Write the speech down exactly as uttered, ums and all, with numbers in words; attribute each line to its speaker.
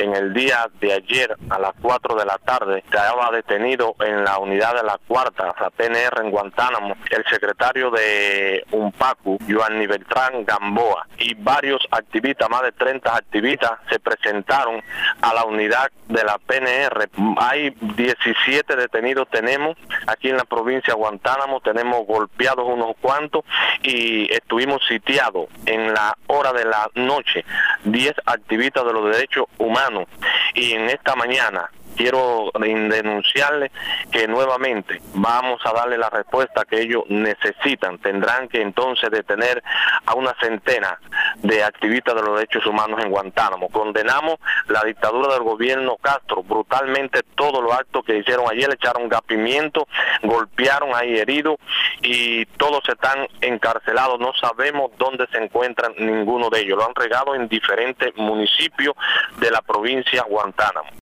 Speaker 1: en el día de ayer a las cuatro de la tarde estaba detenido en la unidad de la cuarta, la P N R en Guantánamo, el secretario de UNPACU, Giovanni Beltrán Gamboa, y varios activistas, más de treinta activistas, se presentaron a la unidad de la P N R. Hay diecisiete detenidos tenemos aquí en la provincia de Guantánamo, tenemos golpeados unos cuantos y estuvimos sitiados en la hora de la noche, diez activistas de los derechos humanos, y en esta mañana quiero denunciarles que nuevamente vamos a darle la respuesta que ellos necesitan. Tendrán que entonces detener a una centena de activistas de los derechos humanos en Guantánamo. Condenamos la dictadura del gobierno Castro, brutalmente todos los actos que hicieron ayer, le echaron gas pimiento, golpearon ahí heridos y todos están encarcelados. No sabemos dónde se encuentran ninguno de ellos. Lo han regado en diferentes municipios de la provincia de Guantánamo.